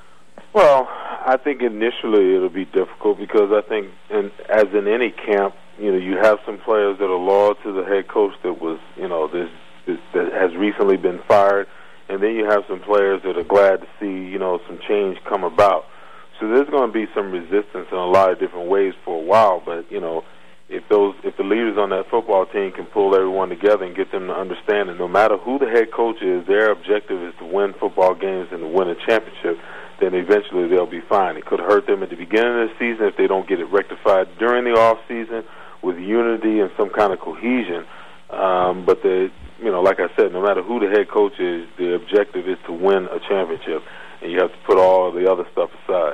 Speaker 20: Well, I think initially it'll be difficult because I think, in, as in any camp, you know, you have some players that are loyal to the head coach that was, you know, this, this that has recently been fired, and then you have some players that are glad to see, you know, some change come about. So there's going to be some resistance in a lot of different ways for a while. But you know, if those, if the leaders on that football team can pull everyone together and get them to understand that no matter who the head coach is, their objective is to win football games and to win a championship, then eventually they'll be fine. It could hurt them at the beginning of the season if they don't get it rectified during the off season with unity and some kind of cohesion. Um, but the, you know, like I said, no matter who the head coach is, the objective is to win a championship, and you have to put all the other stuff aside.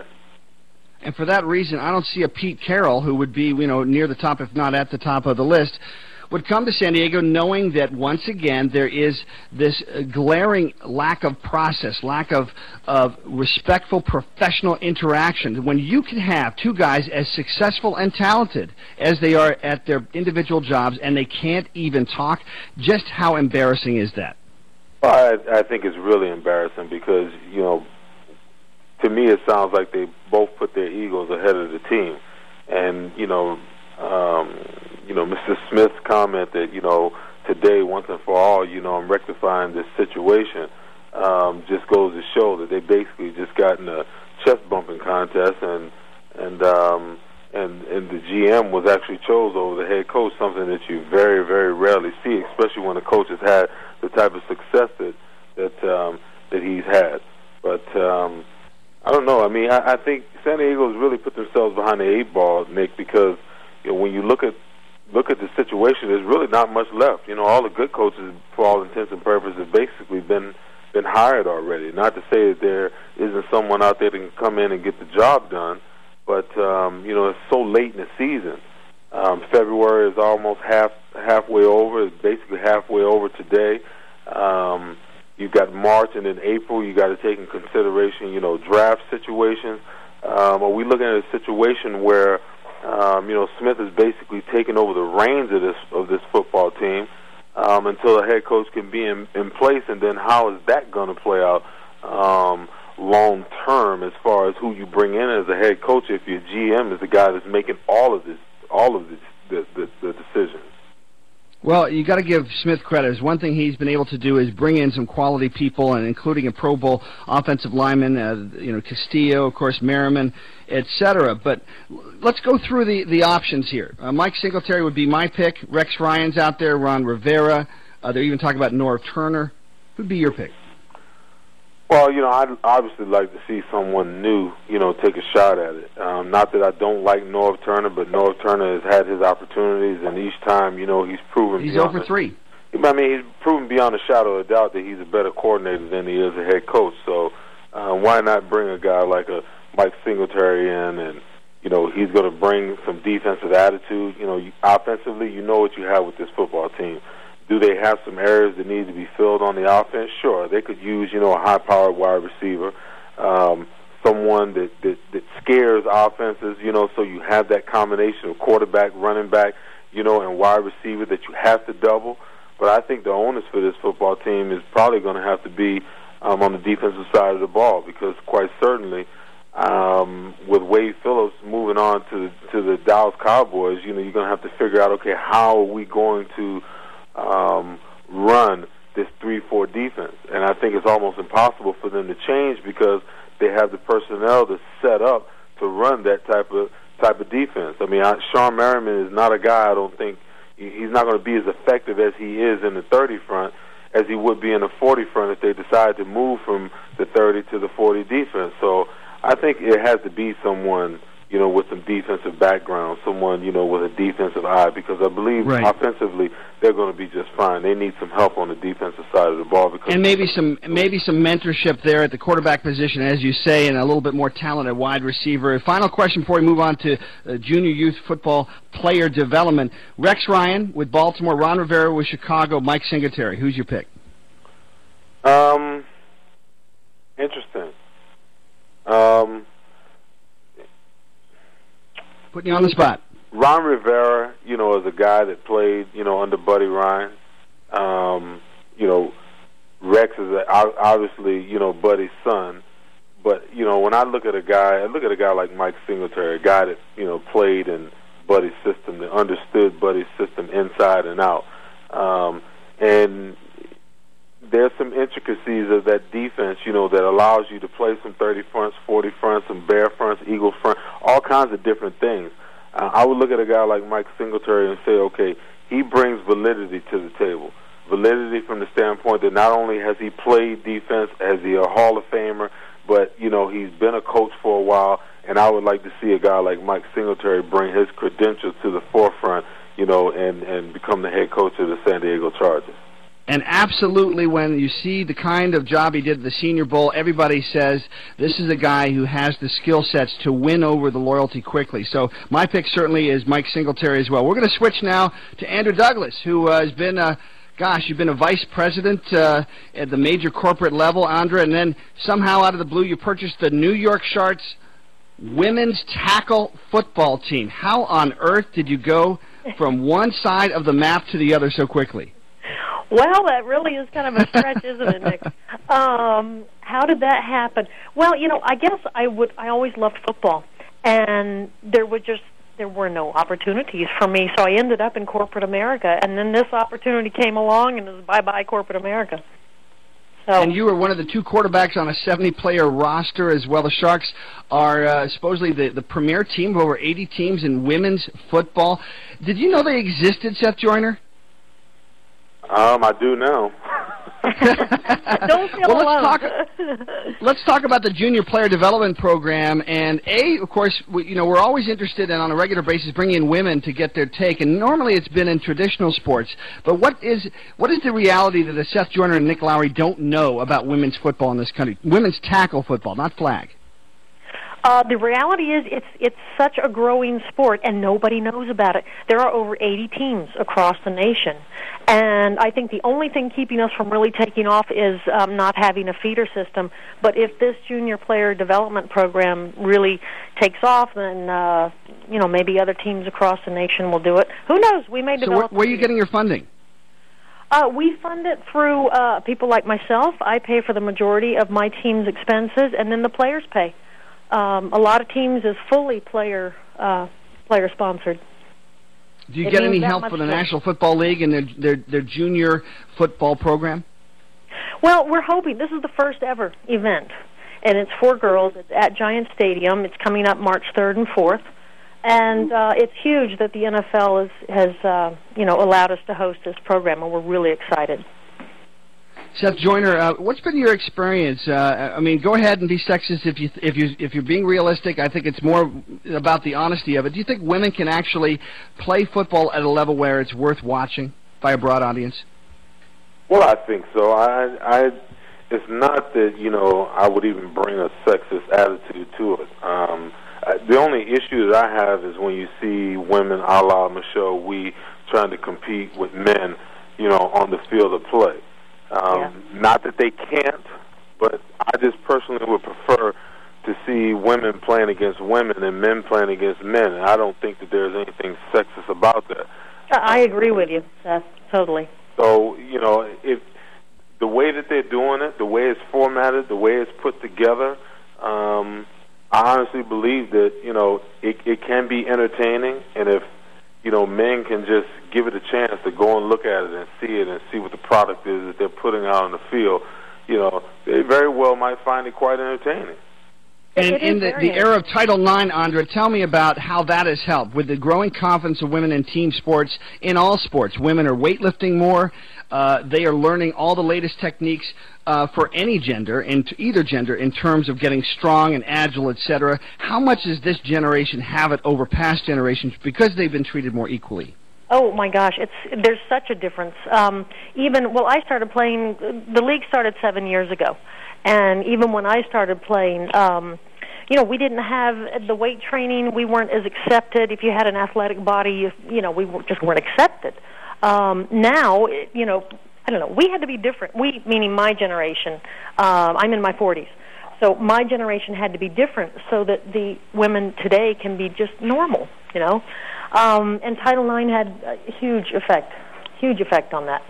Speaker 2: And for that reason, I don't see a Pete Carroll, who would be, you know, near the top, if not at the top of the list, would come to San Diego knowing that once again there is this uh, glaring lack of process, lack of, of respectful professional interaction. When you can have two guys as successful and talented as they are at their individual jobs and they can't even talk, just how embarrassing is that?
Speaker 20: Well, I, I think it's really embarrassing because, you know, to me it sounds like they both put their egos ahead of the team. And, you know, um, you know, Mister Smith's comment that, you know, today, once and for all, you know, I'm rectifying this situation, um, just goes to show that they basically just got in a chest-bumping contest, and and um, and and the G M was actually chose over the head coach, something that you very, very rarely see, especially when the coach has had the type of success that that um, that he's had. But um, I don't know. I mean, I, I think San Diego's really put themselves behind the eight ball, Nick, because you know, when you look at look at the situation, there's really not much left. You know, all the good coaches, for all intents and purposes, have basically been been hired already. Not to say that there isn't someone out there that can come in and get the job done, but um, you know, it's so late in the season. Um, February is almost half halfway over. It's basically halfway over today. Um, you've got March, and then April. You got to take in consideration, you know, draft situations. Um, are we looking at a situation where Um, you know, Smith is basically taking over the reins of this of this football team um, until a head coach can be in, in place, and then how is that going to play out um, long term as far as who you bring in as a head coach if your G M is the guy that's making all of this, all of this, the, the, the decisions?
Speaker 2: Well, you got to give Smith credit. There's one thing he's been able to do is bring in some quality people, and including a Pro Bowl offensive lineman, uh, you know, Castillo, of course, Merriman, et cetera. But let's go through the, the options here. Uh, Mike Singletary would be my pick. Rex Ryan's out there. Ron Rivera. Uh, they're even talking about Norv Turner. Who'd be your pick?
Speaker 20: Well, you know, I'd obviously like to see someone new, you know, take a shot at it. Um, not that I don't like Norv Turner, but Norv Turner has had his opportunities, and each time, you know, he's proven
Speaker 2: he's over three.
Speaker 20: But I mean, he's proven beyond a shadow of a doubt that he's a better coordinator than he is a head coach. So uh, why not bring a guy like a Mike Singletary in, and you know he's going to bring some defensive attitude. You know, you, offensively, you know what you have with this football team. Do they have some areas that need to be filled on the offense? Sure, they could use you know a high-powered wide receiver, um, someone that, that that scares offenses. You know, so you have that combination of quarterback, running back, you know, and wide receiver that you have to double. But I think the onus for this football team is probably going to have to be um, on the defensive side of the ball, because quite certainly, um, with Wade Phillips moving on to to the Dallas Cowboys, you know, you're going to have to figure out, okay, how are we going to um, run this three four defense? And I think it's almost impossible for them to change, because they have the personnel to set up to run that type of type of defense. I mean, I, Sean Merriman is not a guy, I don't think, he's not going to be as effective as he is in the thirty front as he would be in the forty front if they decide to move from the thirty to the forty defense. So I think it has to be someone, you know, with some defensive background, someone, you know, with a defensive eye, because I believe
Speaker 2: right.
Speaker 20: offensively they're going to be just fine. They need some help on the defensive side of the ball, because
Speaker 2: and maybe some maybe some mentorship there at the quarterback position, as you say, and a little bit more talent at wide receiver. Final question before we move on to uh, junior youth football player development. Rex Ryan with Baltimore, Ron Rivera with Chicago, Mike Singletary. Who's your pick?
Speaker 20: Um, interesting. Um,
Speaker 2: Putting you on the spot.
Speaker 20: Ron Rivera, you know, is a guy that played, you know, under Buddy Ryan. Um, you know, Rex is a, obviously, you know, Buddy's son. But, you know, when I look at a guy, I look at a guy like Mike Singletary, a guy that, you know, played in Buddy's system, that understood Buddy's system inside and out. Um, and there's some intricacies of that defense, you know, that allows you to play some thirty fronts, forty fronts, some bear fronts, eagle front, all kinds of different things. Uh, I would look at a guy like Mike Singletary and say, okay, he brings validity to the table. Validity from the standpoint that not only has he played defense, as he a Hall of Famer, but, you know, he's been a coach for a while, and I would like to see a guy like Mike Singletary bring his credentials to the forefront, you know, and, and become the head coach of the San Diego Chargers.
Speaker 2: And absolutely, when you see the kind of job he did at the Senior Bowl, everybody says this is a guy who has the skill sets to win over the loyalty quickly. So my pick certainly is Mike Singletary as well. We're going to switch now to Andrew Douglas, who uh, has been a, gosh, you've been a vice president uh, at the major corporate level, Andrea, and then somehow out of the blue you purchased the New York Sharks women's tackle football team. How on earth did you go from one side of the map to the other so quickly?
Speaker 3: Well, that really is kind of a stretch, isn't it, Nick? Um, how did that happen? Well, you know, I guess I would. I always loved football, and there were just there were no opportunities for me, so I ended up in corporate America, and then this opportunity came along, and it was bye-bye corporate America. So,
Speaker 2: and you were one of the two quarterbacks on a seventy-player roster as well. The Sharks are uh, supposedly the, the premier team of over eighty teams in women's football. Did you know they existed, Seth Joyner?
Speaker 20: Um, I do now.
Speaker 3: Don't feel
Speaker 2: well,
Speaker 3: alone.
Speaker 2: Let's talk, let's talk about the Junior Player Development Program. And, A, of course, we, you know, we're always interested in, on a regular basis, bringing in women to get their take. And normally it's been in traditional sports. But what is what is the reality that Seth Joyner and Nick Lowery don't know about women's football in this country? Women's tackle football, not flag.
Speaker 3: Uh, the reality is it's it's such a growing sport, and nobody knows about it. There are over eighty teams across the nation, and I think the only thing keeping us from really taking off is um, not having a feeder system. But if this junior player development program really takes off, then uh, you know maybe other teams across the nation will do it. Who knows? We may
Speaker 2: so
Speaker 3: develop.
Speaker 2: So where are you getting your funding?
Speaker 3: Uh, we fund it through uh, people like myself. I pay for the majority of my team's expenses, and then the players pay. Um, a lot of teams is fully player uh, player sponsored.
Speaker 2: Do you
Speaker 3: it
Speaker 2: get any help
Speaker 3: from
Speaker 2: the National Football League and their, their their junior football program?
Speaker 3: Well, we're hoping. This is the first ever event, and it's for girls. It's at Giant Stadium. It's coming up March third and fourth, and uh, it's huge that the N F L is, has uh, you know allowed us to host this program, and we're really excited.
Speaker 2: Seth Joyner, uh, what's been your experience? Uh, I mean, go ahead and be sexist if you if you if you're being realistic. I think it's more about the honesty of it. Do you think women can actually play football at a level where it's worth watching by a broad audience?
Speaker 20: Well, I think so. I, I, it's not that, you know, I would even bring a sexist attitude to it. Um, I, the only issue that I have is when you see women a la Michelle Wie trying to compete with men, you know, on the field of play. Um, yeah. Not that they can't, but I just personally would prefer to see women playing against women and men playing against men. And I don't think that there's anything sexist about that.
Speaker 3: I agree with you, Seth, totally.
Speaker 20: So, you know, if the way that they're doing it, the way it's formatted, the way it's put together, um, I honestly believe that, you know, it, it can be entertaining, and if, you know, men can just give it a chance to go and look at it and see it and see what the product is that they're putting out on the field, you know, they very well might find it quite entertaining.
Speaker 2: And in the, the era of Title nine, Andra, tell me about how that has helped with the growing confidence of women in team sports, in all sports. Women are weightlifting more. Uh, they are learning all the latest techniques uh, for any gender, in either gender, in terms of getting strong and agile, et cetera. How much does this generation have it over past generations because they've been treated more equally?
Speaker 3: Oh my gosh, it's there's such a difference. Um, even well, I started playing. The league started seven years ago, and even when I started playing, um, you know, we didn't have the weight training. We weren't as accepted. If you had an athletic body, you, you know, we just weren't accepted. Um, now, you know, I don't know. We had to be different. We, meaning my generation. Um, I'm in my forties. So my generation had to be different so that the women today can be just normal, you know. Um, and Title nine had a huge effect, huge effect on that.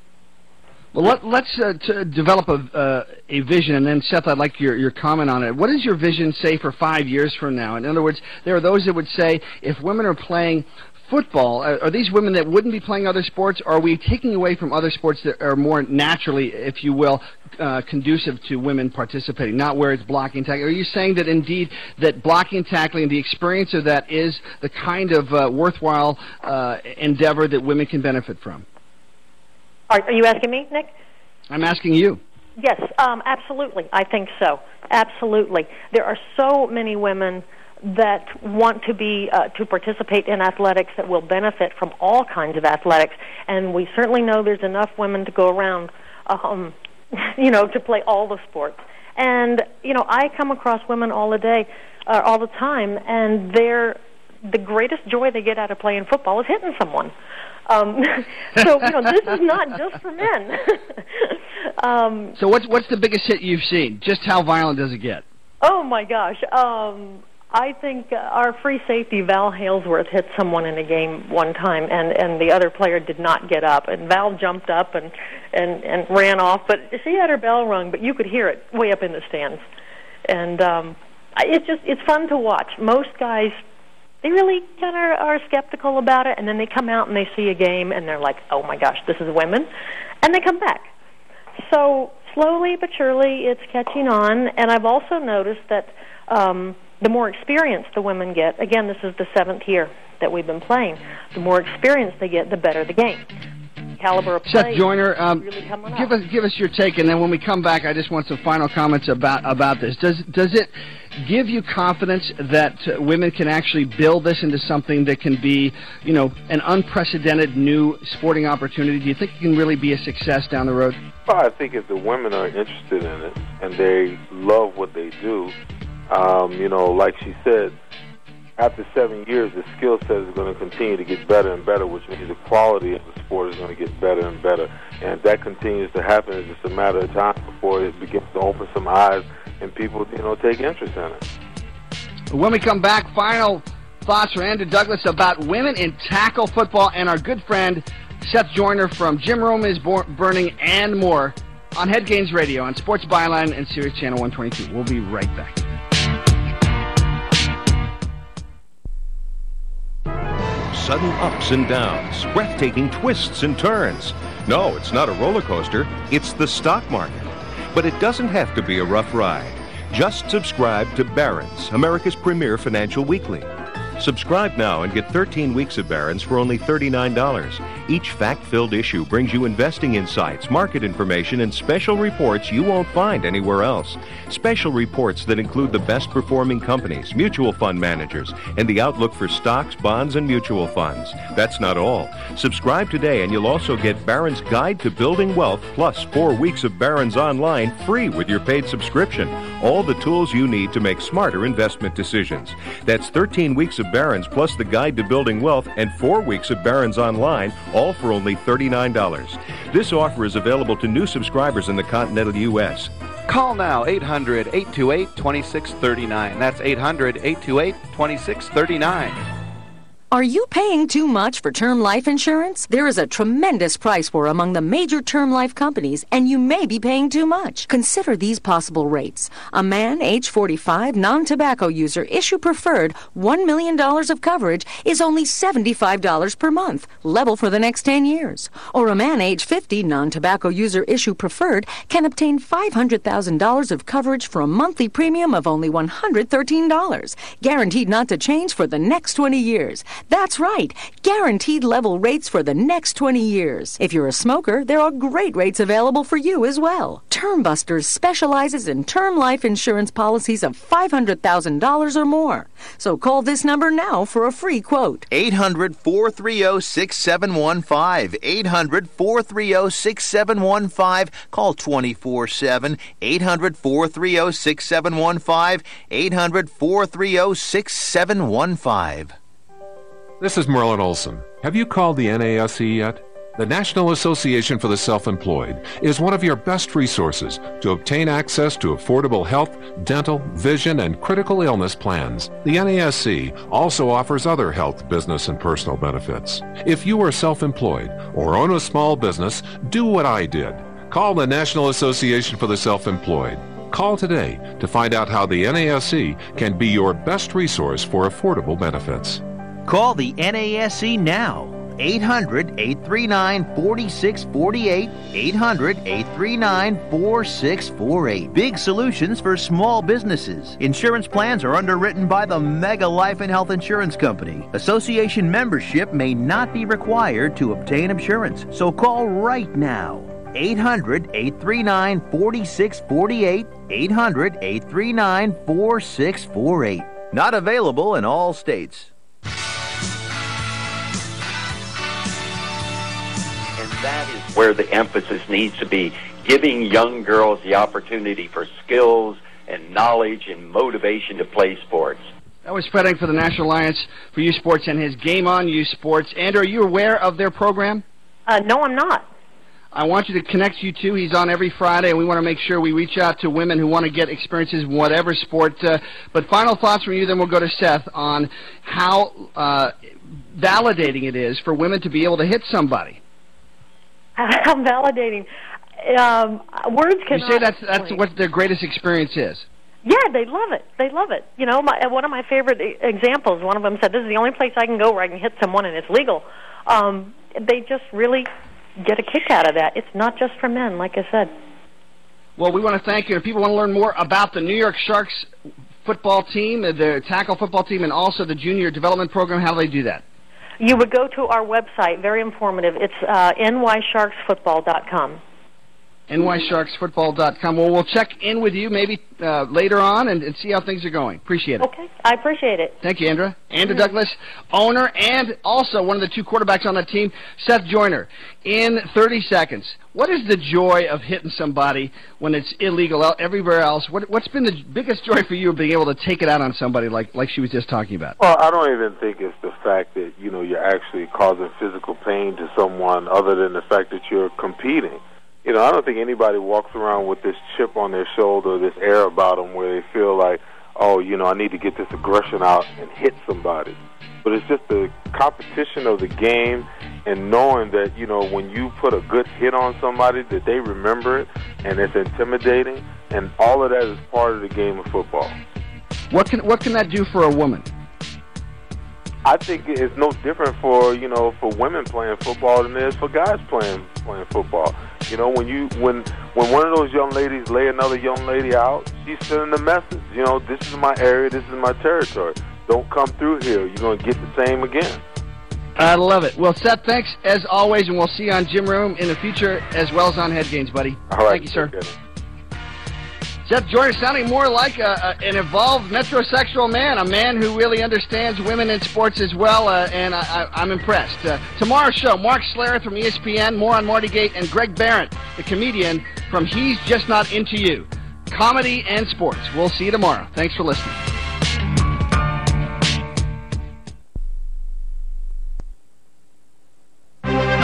Speaker 2: Well, let, let's uh, t- develop a, uh, a vision, and then, Seth, I'd like your, your comment on it. What does your vision say for five years from now? In other words, there are those that would say if women are playing football, are, are these women that wouldn't be playing other sports, or are we taking away from other sports that are more naturally, if you will, uh, conducive to women participating, not where it's blocking and tackling? Are you saying that indeed that blocking and tackling, the experience of that is the kind of uh, worthwhile uh, endeavor that women can benefit from?
Speaker 3: Are, are you asking me, Nick?
Speaker 2: I'm asking you.
Speaker 3: Yes, um, absolutely. I think so. Absolutely. There are so many women that want to be uh, to participate in athletics that will benefit from all kinds of athletics, and we certainly know there's enough women to go around, um, you know, to play all the sports. And you know, I come across women all the day, uh, all the time, and they're the greatest joy they get out of playing football is hitting someone. Um, so you know, this is not just for men. um,
Speaker 2: so what's what's the biggest hit you've seen? Just how violent does it get?
Speaker 3: Oh my gosh. Um, I think uh, our free safety, Val Halesworth, hit someone in a game one time, and, and the other player did not get up. And Val jumped up and, and, and ran off, but she had her bell rung, but you could hear it way up in the stands. And um, it's just it's fun to watch. Most guys, they really kind of are skeptical about it, and then they come out and they see a game, and they're like, oh my gosh, this is women, and they come back. So slowly but surely it's catching on, and I've also noticed that um, the more experience the women get, again, this is the seventh year that we've been playing, the more experience they get, the better the game. Caliber of play.
Speaker 2: Seth Joyner, um,
Speaker 3: really
Speaker 2: give us give us your take, and then when we come back, I just want some final comments about about this. Does does it give you confidence that uh, women can actually build this into something that can be, you know, an unprecedented new sporting opportunity? Do you think it can really be a success down the road?
Speaker 20: Well, I think if the women are interested in it and they love what they do, um, you know, like she said, after seven years, the skill set is going to continue to get better and better, which means the quality of the sport is going to get better and better. And if that continues to happen, it's just a matter of time before it begins to open some eyes and people, you know, take interest in it.
Speaker 2: When we come back, final thoughts from Andrew Douglas about women in tackle football and our good friend Seth Joyner from Jim Rome is Burning and more on Head Gains Radio on Sports Byline and Sirius Channel one twenty-two. We'll be right back.
Speaker 10: Sudden ups and downs, breathtaking twists and turns. No, it's not a roller coaster, it's the stock market. But it doesn't have to be a rough ride. Just subscribe to Barron's, America's premier financial weekly. Subscribe now and get thirteen weeks of Barron's for only thirty-nine dollars. Each fact-filled issue brings you investing insights, market information, and special reports you won't find anywhere else. Special reports that include the best-performing companies, mutual fund managers, and the outlook for stocks, bonds, and mutual funds. That's not all. Subscribe today and you'll also get Barron's Guide to Building Wealth plus four weeks of Barron's Online free with your paid subscription. All the tools you need to make smarter investment decisions. That's thirteen weeks of Barron's plus the Guide to Building Wealth and four weeks of Barron's Online, all for only thirty-nine dollars. This offer is available to new subscribers in the continental U S
Speaker 2: Call now, eight hundred, eight two eight, two six three nine. That's eight hundred, eight two eight, two six three nine.
Speaker 13: Are you paying too much for term life insurance? There is a tremendous price war among the major term life companies, and you may be paying too much. Consider these possible rates. A man, age forty-five, non-tobacco user, issue preferred, one million dollars of coverage is only seventy-five dollars per month, level for the next ten years. Or a man, age fifty, non-tobacco user, issue preferred, can obtain five hundred thousand dollars of coverage for a monthly premium of only one hundred thirteen dollars, guaranteed not to change for the next twenty years. That's right, guaranteed level rates for the next twenty years. If you're a smoker, there are great rates available for you as well. Term Busters specializes in term life insurance policies of five hundred thousand dollars or more. So call this number now for a free quote.
Speaker 22: eight hundred, four three zero, six seven one five. eight hundred, four three zero, six seven one five. Call twenty-four seven. eight hundred, four three zero, six seven one five. eight hundred, four three zero, six seven one five.
Speaker 23: This is Merlin Olson. Have you called the N A S E yet? The National Association for the Self-Employed is one of your best resources to obtain access to affordable health, dental, vision, and critical illness plans. The N A S E also offers other health, business, and personal benefits. If you are self-employed or own a small business, do what I did. Call the National Association for the Self-Employed. Call today to find out how the N A S E can be your best resource for affordable benefits.
Speaker 22: Call the N A S E now. eight hundred, eight three nine, four six four eight. eight hundred, eight three nine, four six four eight. Big solutions for small businesses. Insurance plans are underwritten by the Mega Life and Health Insurance Company. Association membership may not be required to obtain insurance. So call right now. eight hundred, eight three nine, four six four eight. eight hundred, eight three nine, four six four eight. Not available in all states.
Speaker 24: That is where the emphasis needs to be, giving young girls the opportunity for skills and knowledge and motivation to play sports.
Speaker 2: That was Fred Eng for the National Alliance for Youth Sports and his Game On Youth Sports. Andrew, are you aware of their program?
Speaker 3: Uh, no, I'm not.
Speaker 2: I want you to connect you to. He's on every Friday, and we want to make sure we reach out to women who want to get experiences in whatever sport. Uh, but final thoughts from you, then we'll go to Seth on how uh, validating it is for women to be able to hit somebody.
Speaker 3: How validating. Um, words cannot.
Speaker 2: You say that's that's what their greatest experience is.
Speaker 3: Yeah, they love it. They love it. You know, my, one of my favorite examples, one of them said, this is the only place I can go where I can hit someone and it's legal. Um, they just really get a kick out of that. It's not just for men, like I said.
Speaker 2: Well, we want to thank you. If people want to learn more about the New York Sharks football team, the tackle football team, and also the junior development program, how do they do that?
Speaker 3: You would go to our website, very informative. It's uh, N Y sharks football dot com.
Speaker 2: N Y sharks football dot com. Well, we'll check in with you maybe uh, later on and, and see how things are going. Appreciate it.
Speaker 3: Okay, I appreciate it.
Speaker 2: Thank you, Andra. Andrew Douglas, owner and also one of the two quarterbacks on that team, Seth Joyner. In thirty seconds, what is the joy of hitting somebody when it's illegal everywhere else? What, what's been the biggest joy for you of being able to take it out on somebody like, like she was just talking about?
Speaker 20: Well, I don't even think it's the fact that, you know, you're actually causing physical pain to someone other than the fact that you're competing. You know, I don't think anybody walks around with this chip on their shoulder, this air about them where they feel like, oh, you know, I need to get this aggression out and hit somebody. But it's just the competition of the game and knowing that, you know, when you put a good hit on somebody, that they remember it and it's intimidating, and all of that is part of the game of football.
Speaker 2: What can what can that do for a woman?
Speaker 20: I think it's no different for, you know, for women playing football than it is for guys playing playing football. You know, when you when when one of those young ladies lay another young lady out, she's sending the message. You know, this is my area, this is my territory. don't come through here, you're going to get the same again.
Speaker 2: I love it. Well, Seth, thanks as always, and we'll see you on Gym Room in the future as well as on Head Games, buddy.
Speaker 20: All right.
Speaker 2: Thank you, sir. Seth Joyner sounding more like a, a, an evolved metrosexual man, a man who really understands women in sports as well, uh, and I, I, I'm impressed. Uh, tomorrow's show, Mark Schlereth from E S P N, more on Marty Gate, and Greg Barrett, the comedian from He's Just Not Into You. Comedy and sports. We'll see you tomorrow. Thanks for listening.